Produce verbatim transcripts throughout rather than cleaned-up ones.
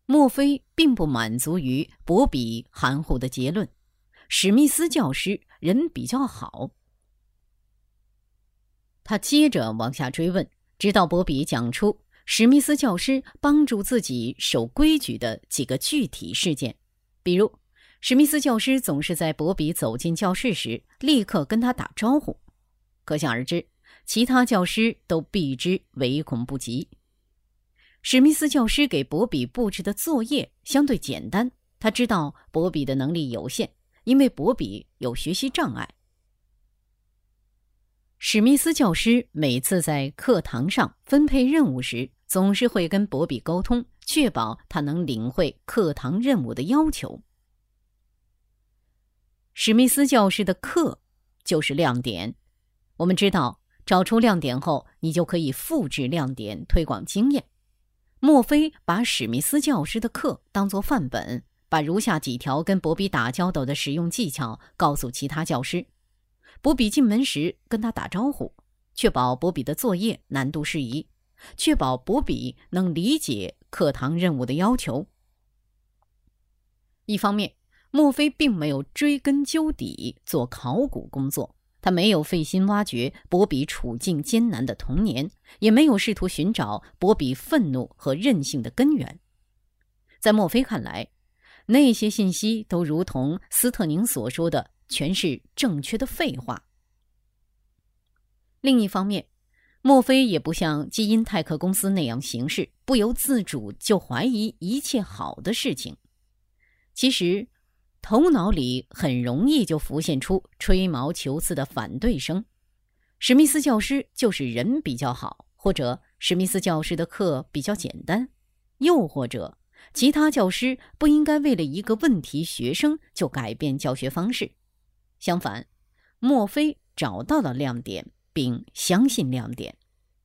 莫非并不满足于博比含糊的结论，史密斯教师人比较好。他接着往下追问，直到博比讲出史密斯教师帮助自己守规矩的几个具体事件，比如史密斯教师总是在博比走进教室时立刻跟他打招呼，可想而知，其他教师都避之唯恐不及。史密斯教师给博比布置的作业相对简单，他知道博比的能力有限，因为博比有学习障碍。史密斯教师每次在课堂上分配任务时，总是会跟博比沟通，确保他能领会课堂任务的要求。史密斯教师的课就是亮点，我们知道，找出亮点后，你就可以复制亮点，推广经验。莫非把史密斯教师的课当作范本，把如下几条跟博比打交道的实用技巧告诉其他教师。博比进门时跟他打招呼，确保博比的作业难度适宜，确保博比能理解课堂任务的要求。一方面，莫非并没有追根究底做考古工作，他没有费心挖掘博比处境艰难的童年，也没有试图寻找博比愤怒和任性的根源。在莫非看来，那些信息都如同斯特宁所说的，全是正确的废话。另一方面，莫非也不像基因泰克公司那样行事，不由自主就怀疑一切好的事情。其实头脑里很容易就浮现出吹毛求疵的反对声。史密斯教师就是人比较好，或者史密斯教师的课比较简单，又或者其他教师不应该为了一个问题学生就改变教学方式。相反，莫非找到了亮点，并相信亮点。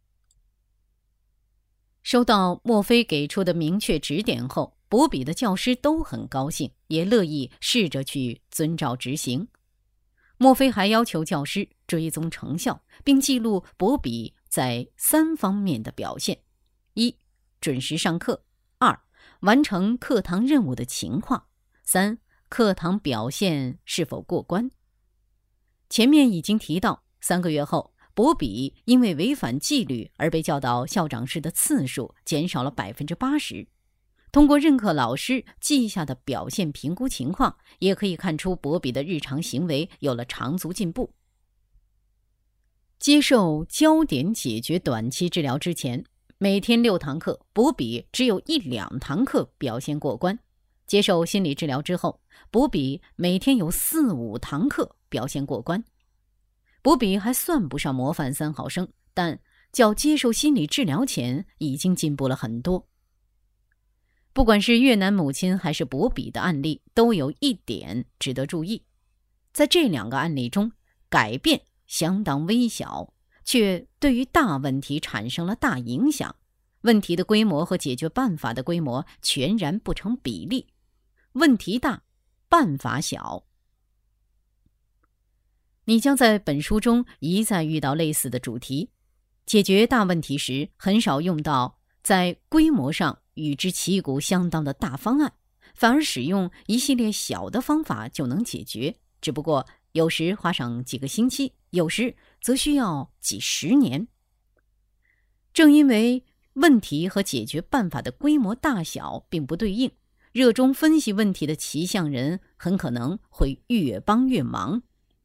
收到莫非给出的明确指点后，博比的教师都很高兴，也乐意试着去遵照执行。莫非还要求教师追踪成效，并记录博比在三方面的表现：一、准时上课；二、完成课堂任务的情况；三、课堂表现是否过关。前面已经提到，三个月后，博比因为违反纪律而被叫到校长室的次数减少了 百分之八十。通过任课老师记下的表现评估情况，也可以看出博比的日常行为有了长足进步。接受焦点解决短期治疗之前，每天六堂课，博比只有一两堂课表现过关。接受心理治疗之后，博比每天有四五堂课表现过关。博比还算不上模范三好生，但较接受心理治疗前已经进步了很多。不管是越南母亲还是博比的案例，都有一点值得注意。在这两个案例中，改变相当微小，却对于大问题产生了大影响。问题的规模和解决办法的规模全然不成比例。问题大，办法小。你将在本书中一再遇到类似的主题。解决大问题时，很少用到在规模上与之旗鼓相当的大方案，反而使用一系列小的方法就能解决，只不过有时花上几个星期，有时则需要几十年。正因为问题和解决办法的规模大小并不对应，热衷分析问题的骑象人很可能会越帮越忙。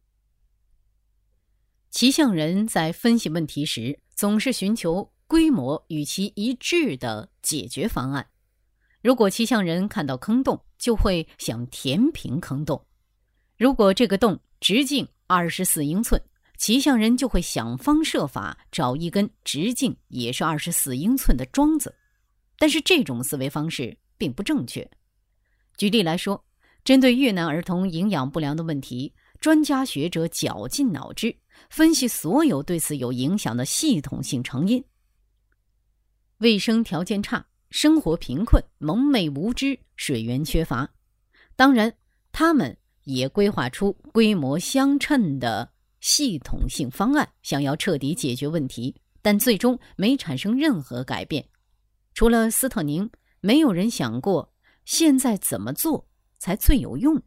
骑象人在分析问题时，总是寻求规模与其一致的解决方案。如果骑象人看到坑洞，就会想填平坑洞。如果这个洞直径二十四英寸，骑象人就会想方设法找一根直径也是二十四英寸的桩子。但是这种思维方式并不正确。举例来说，针对越南儿童营养不良的问题，专家学者绞尽脑汁分析所有对此有影响的系统性成因。卫生条件差，生活贫困，蒙昧无知，水源缺乏。当然，他们也规划出规模相称的系统性方案，想要彻底解决问题，但最终没产生任何改变。除了斯特宁， 没有人想过现在怎么做才最有用。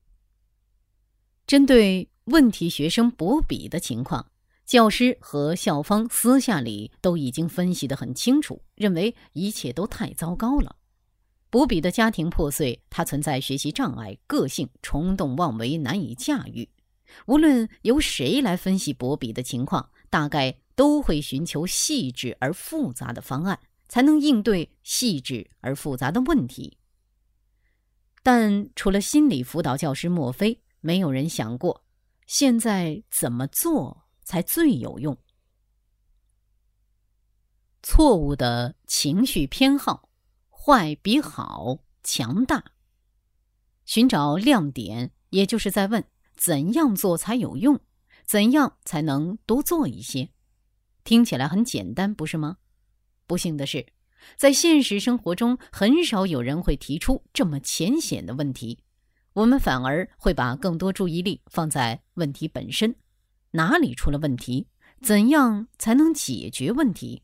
针对问题学生驳笔的情况，教师和校方私下里都已经分析得很清楚，认为一切都太糟糕了。驳笔的家庭破碎，他存在学习障碍，个性冲动妄为，难以驾驭。无论由谁来分析驳笔的情况，大概都会寻求细致而复杂的方案，才能应对细致而复杂的问题。但除了心理辅导教师莫非，没有人想过现在怎么做才最有用。错误的情绪偏好，坏比好强大。寻找亮点，也就是在问怎样做才有用，怎样才能多做一些。听起来很简单，不是吗？不幸的是，在现实生活中，很少有人会提出这么浅显的问题，我们反而会把更多注意力放在问题本身，哪里出了问题，怎样才能解决问题。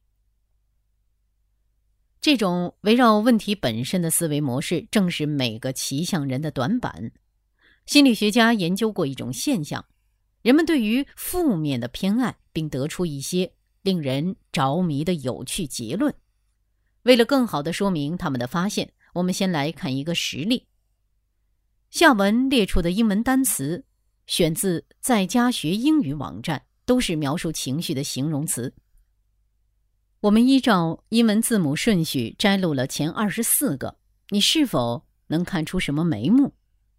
这种围绕问题本身的思维模式，正是每个骑象人的短板。心理学家研究过一种现象，人们对于负面的偏爱，并得出一些令人着迷的有趣结论。为了更好地说明他们的发现，我们先来看一个实例。下文列出的英文单词选自在家学英语网站，都是描述情绪的形容词。我们依照英文字母顺序摘录了前二十四个，你是否能看出什么眉目？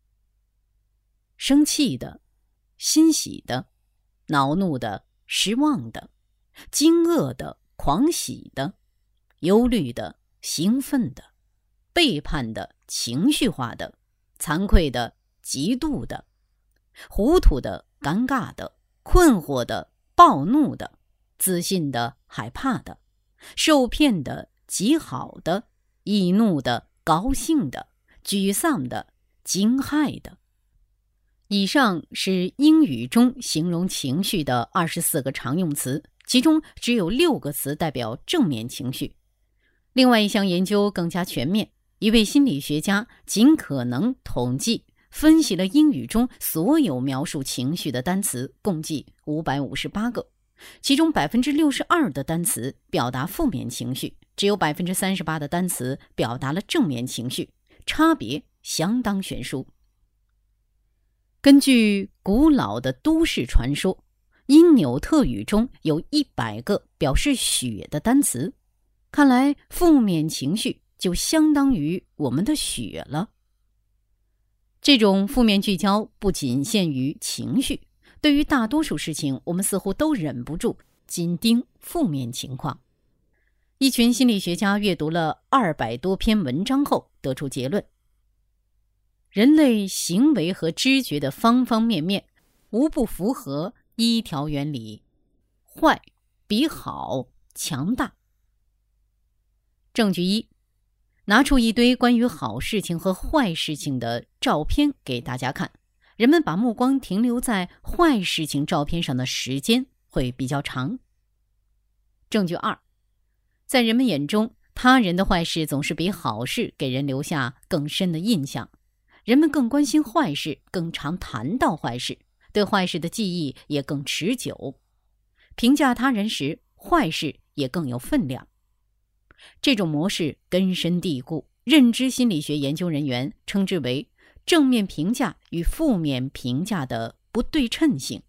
生气的、欣喜的、恼怒的、失望的、惊愕的、狂喜的、忧虑的、兴奋的、背叛的、情绪化的、惭愧的、嫉妒的、糊涂的、尴尬的、困惑的、暴怒的、自信的、害怕的、受骗的、极好的、易怒的、高兴的、沮丧的、惊骇的。以上是英语中形容情绪的二十四个常用词，其中只有六个词代表正面情绪。另外一项研究更加全面，一位心理学家尽可能统计分析了英语中所有描述情绪的单词，共计五百五十八个，其中 百分之六十二 的单词表达负面情绪，只有 百分之三十八 的单词表达了正面情绪，差别相当悬殊。根据古老的都市传说，因纽特语中有一百个表示血的单词，看来负面情绪就相当于我们的血了。这种负面聚焦不仅限于情绪，对于大多数事情，我们似乎都忍不住紧盯负面情况。一群心理学家阅读了二百多篇文章后得出结论，人类行为和知觉的方方面面无不符合一条原理：坏比好强大。证据一，拿出一堆关于好事情和坏事情的照片给大家看，人们把目光停留在坏事情照片上的时间会比较长。证据二，在人们眼中，他人的坏事总是比好事给人留下更深的印象，人们更关心坏事，更常谈到坏事，对坏事的记忆也更持久，评价他人时，坏事也更有分量。这种模式根深蒂固，认知心理学研究人员称之为正面评价与负面评价的不对称性。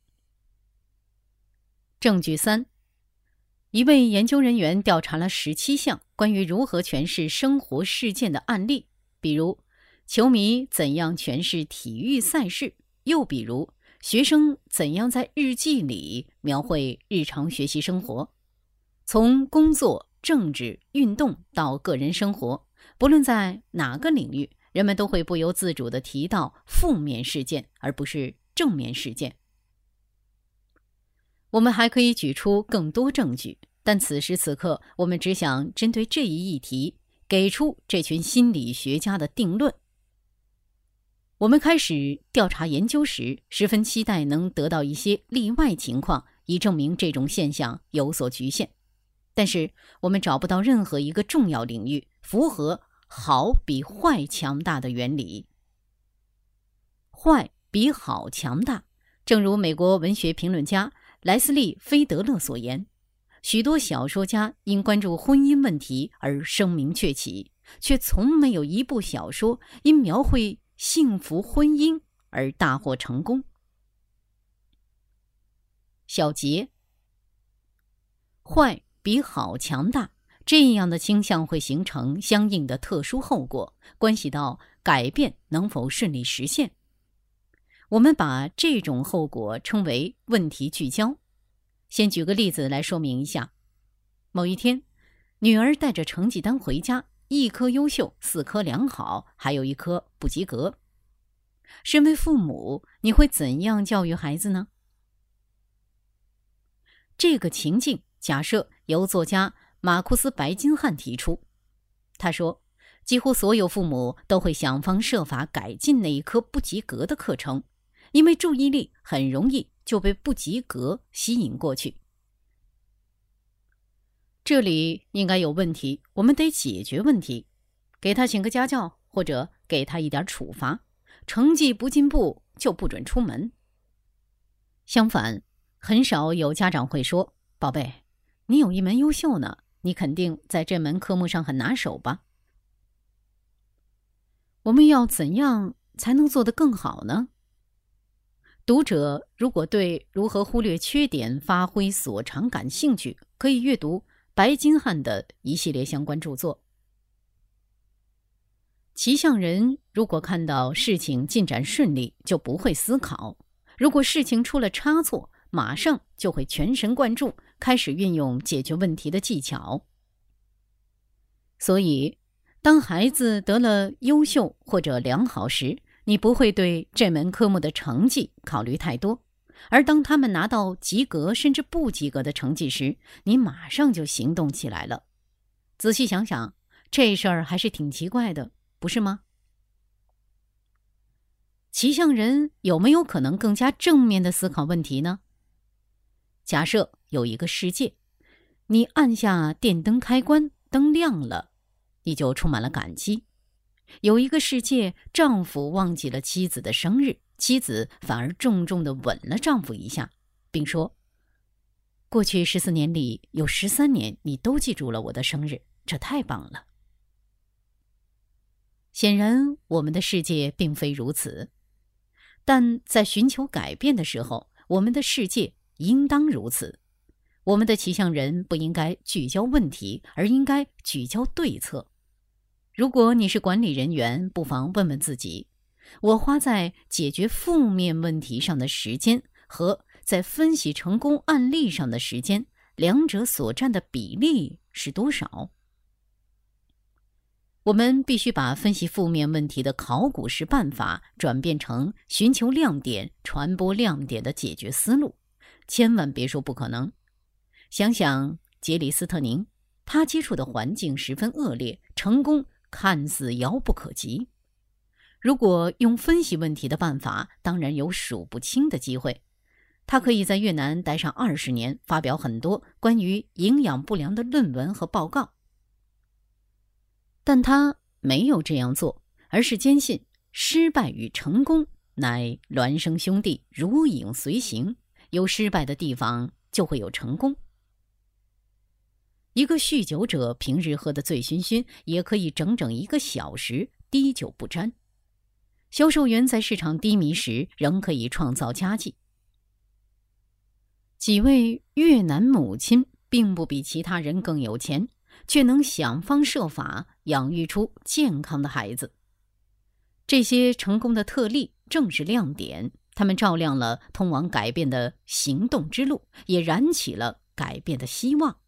证据三，一位研究人员调查了十七项关于如何诠释生活事件的案例，比如球迷怎样诠释体育赛事，又比如学生怎样在日记里描绘日常学习生活。从工作、政治、运动到个人生活，不论在哪个领域，人们都会不由自主地提到负面事件，而不是正面事件。我们还可以举出更多证据，但此时此刻，我们只想针对这一议题，给出这群心理学家的定论。我们开始调查研究时，十分期待能得到一些例外情况，以证明这种现象有所局限。但是我们找不到任何一个重要领域符合好比坏强大的原理。坏比好强大，正如美国文学评论家莱斯利·菲德勒所言，许多小说家因关注婚姻问题而声名鹊起，却从没有一部小说因描绘幸福婚姻而大获成功。小结：坏比好强大，这样的倾向会形成相应的特殊后果，关系到改变能否顺利实现。我们把这种后果称为问题聚焦。先举个例子来说明一下。某一天，女儿带着成绩单回家，一科优秀，四科良好，还有一科不及格。身为父母，你会怎样教育孩子呢？这个情境假设由作家马库斯·白金汉提出。他说，几乎所有父母都会想方设法改进那一科不及格的课程，因为注意力很容易就被不及格吸引过去。这里应该有问题，我们得解决问题，给他请个家教，或者给他一点处罚，成绩不进步就不准出门。相反，很少有家长会说，宝贝，你有一门优秀呢，你肯定在这门科目上很拿手吧？我们要怎样才能做得更好呢？读者如果对如何忽略缺点、发挥所长感兴趣，可以阅读白金汉的一系列相关著作。骑象人如果看到事情进展顺利，就不会思考；如果事情出了差错，马上就会全神贯注，开始运用解决问题的技巧。所以，当孩子得了优秀或者良好时，你不会对这门科目的成绩考虑太多，而当他们拿到及格甚至不及格的成绩时，你马上就行动起来了。仔细想想，这事儿还是挺奇怪的，不是吗？骑象人有没有可能更加正面地思考问题呢？假设有一个世界，你按下电灯开关，灯亮了，你就充满了感激。有一个世界，丈夫忘记了妻子的生日，妻子反而重重地吻了丈夫一下，并说，过去十四年里有十三年你都记住了我的生日，这太棒了。显然我们的世界并非如此，但在寻求改变的时候，我们的世界应当如此。我们的骑象人不应该聚焦问题，而应该聚焦对策。如果你是管理人员，不妨问问自己，我花在解决负面问题上的时间和在分析成功案例上的时间，两者所占的比例是多少？我们必须把分析负面问题的考古式办法转变成寻求亮点、传播亮点的解决思路，千万别说不可能。想想杰里斯特宁，他接触的环境十分恶劣，成功看似遥不可及。如果用分析问题的办法，当然有数不清的机会。他可以在越南待上二十年，发表很多关于营养不良的论文和报告。但他没有这样做，而是坚信失败与成功乃孪生兄弟，如影随形，有失败的地方就会有成功。一个酗酒者平日喝得醉醺醺，也可以整整一个小时滴酒不沾。销售员在市场低迷时仍可以创造佳绩。几位越南母亲并不比其他人更有钱，却能想方设法养育出健康的孩子。这些成功的特例正是亮点，他们照亮了通往改变的行动之路，也燃起了改变的希望。